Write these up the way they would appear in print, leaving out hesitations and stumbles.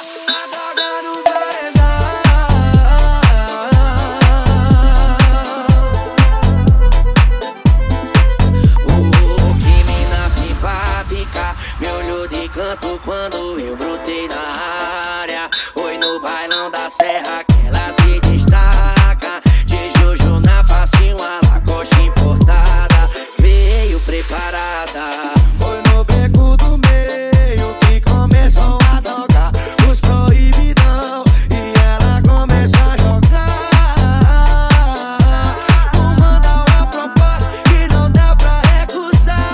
Quando eu brotei na área, oi no bailão da serra que ela se destaca. De Juju na face, uma lacoste importada, veio preparada. Foi no beco do meio que começou a tocar os proibidão e ela começou a jogar. Vou mandar uma proposta que não dá pra recusar.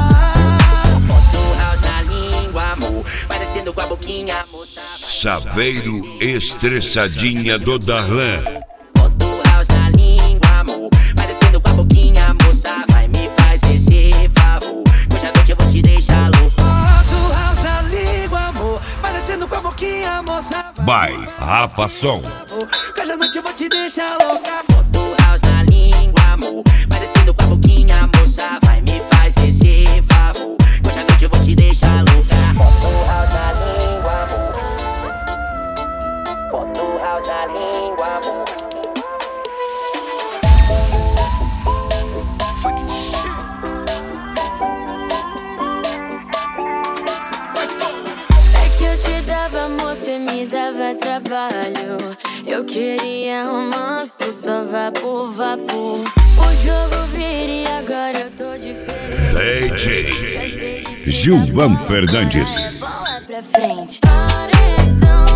Parecendo com a boquinha, moça. Saveiro estressadinha do Darlan. Bota o house na língua, amor. Parecendo com a boquinha, moça. Vai, me faz esse favor. Hoje à noite eu vou te deixar louco. Bota o house na língua, amor. Parecendo com a boquinha, moça. Vai, Rafa Som. Hoje à noite eu vou te deixar louca. Bota o house na língua, amor. Parecendo com a boquinha, moça. Vai, me faz esse favor. Hoje à noite eu vou te deixar louca. Bota o house na língua, amor. Bota o house na língua, amor. Fucking shit. Let's go. É que eu te dava amor, cê me dava trabalho. Eu queria romance, tu só vapor, vapor. O jogo vira e agora eu tô diferente. DJ Gilvan Fernandes. Bola pra frente. Paredão.